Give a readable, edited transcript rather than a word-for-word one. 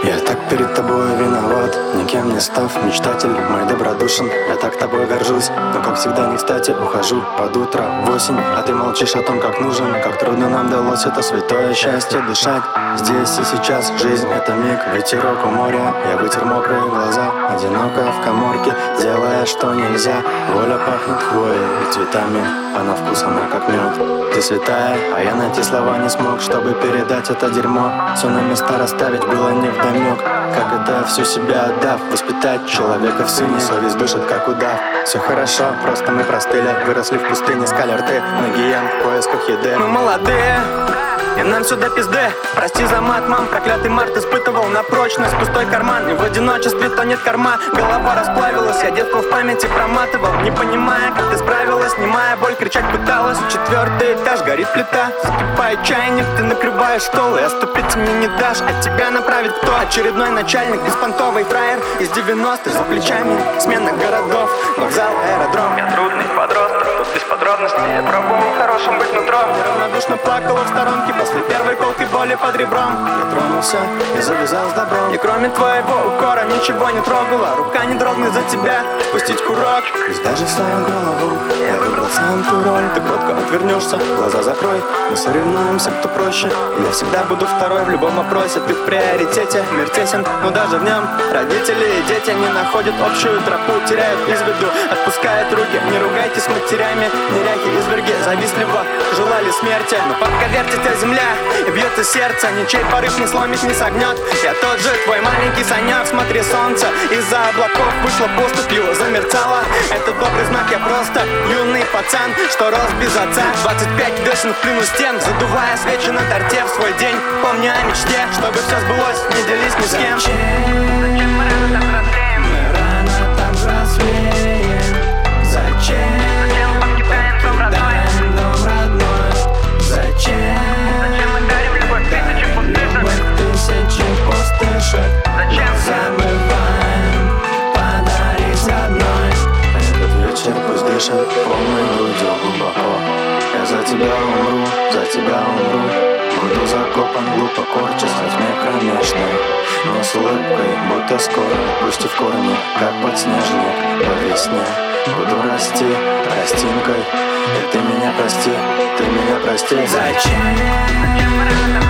Я так перед тобой виноват, никем не став, мечтатель мой добродушен. Я так тобой горжусь, но как всегда не кстати ухожу под утро в осень. А ты молчишь о том, как нужен, как трудно нам далось это святое счастье дышать. Здесь и сейчас жизнь это миг, ветерок у моря. Я вытер мокрые глаза, одиноко в каморке, делая что нельзя. Воля пахнет хвоей и цветами, а на вкус она как мед. Ты святая, а я найти слова не смог, чтобы передать это дерьмо. Все на места расставить было невдомек. Как это все себя отдав, воспитать человека в сыне. Совесть дышит как удав. Все хорошо, просто мы простыли, выросли в пустыне, скали рты, на гиен в поисках еды. Мы молодые, и нам сюда пизды. Прости за мат, мам, проклятый март испытывал на прочность пустой карман. И в одиночестве тонет корма, голова расплавилась. Я детку в памяти проматывал, не понимая, как ты справилась. Немая боль, кричать пыталась. 4-й этаж, горит плита, закипает чайник. Ты накрываешь стол и оступиться мне не дашь. От тебя направит кто? Очередной начальник, беспонтовый фраер из 90-х. За плечами смена городов, вокзал, аэродром. Я трудный подросток, тут без подробностей. Я пробовал хорошим быть нутром. Неравнодушно плакала в сторонке после первой колки боли под ребром. Я тронулся и завязал с добром. И кроме твоего укора ничего не трогала. Рука не дрогнет за тебя, спустить курок. Пусть даже в свою голову я выбрал сам ту роль. Ты кротко отвернешься, глаза закрой. Мы соревнуемся, кто проще. Я всегда буду второй в любом вопросе. Ты в приоритете, мир тесен, но даже в нем родители и дети не находят общую тропу, теряют из виду, отпускают руки. Не ругайтесь с матерями, неряхи, изверги завистливо желали смерти. Но пока вертится земля и бьется сердце, ничей порыв не сломит, не согнет. Я тот же твой маленький санек, смотри, солнце из-за облаков вышло поступью, замерцало. Это добрый знак, я просто юный пацан, что рос без отца. 25 весен в плену стен, задувая свечи на торте в свой день. Помни о мечте, чтобы все сбылось, не делись ни с кем. Зачем мы рано так взрослеем? Мы рано так взрослеем. Зачем? Зачем покидаем дом родной? Дом родной. Зачем? Зачем мы дарим любовь тысячи пустышек? Зачем? Забываем подарить одной. Этот вечер пусть дышит полной грудью глубоко. Я за тебя умру, за тебя умру. Буду закопан, глупо корчась во тьме кромешной, но с улыбкой, будто скоро, пустив корни, как подснежник по весне. Буду расти тростинкой, и ты меня прости, ты меня прости. Зачем? Зачем мы рано